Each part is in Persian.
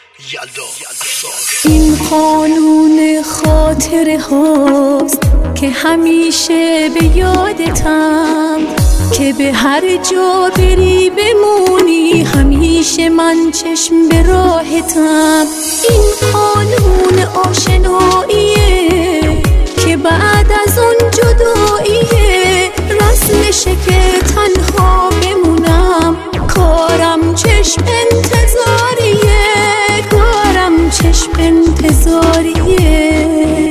این قانون خاطره هاست که همیشه به یادتم، که به هر جا بری بمونی همیشه من چشم به راهتم. این قانون آشناییه که بعد از اون جداییه، رسمشه که تنها بمونم. کارم چشم انتظاریه، کارم چشم انتظاریه.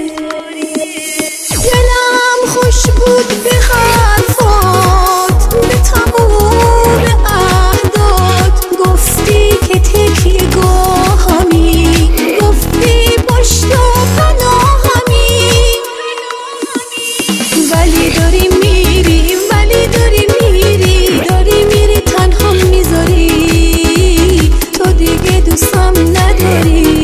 دلم خوش بود به حرفات، به تموم عهدات. گفتی که تکیه گاهمی، گفتی پشت و پناهمی. ولی داری میری، ولی داری میری، داری میری تنها میذاری. تو دیگه دوستم نداری.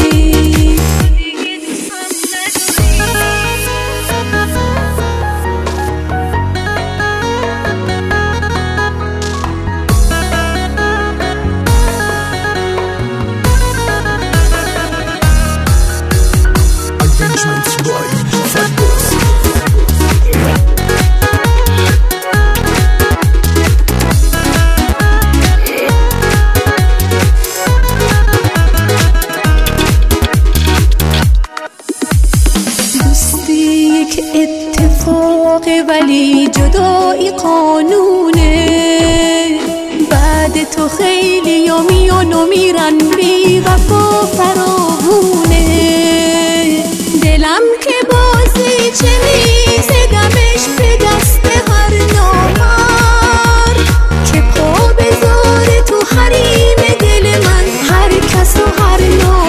ولی جدایی قانونه. بعد تو خیلی یا میان و میرن، بی وفا فراوونه. دلم که بازی چه میزدمش به دست هر نامر، که پا بذاره تو حریم دل من هر کس و هر نامر.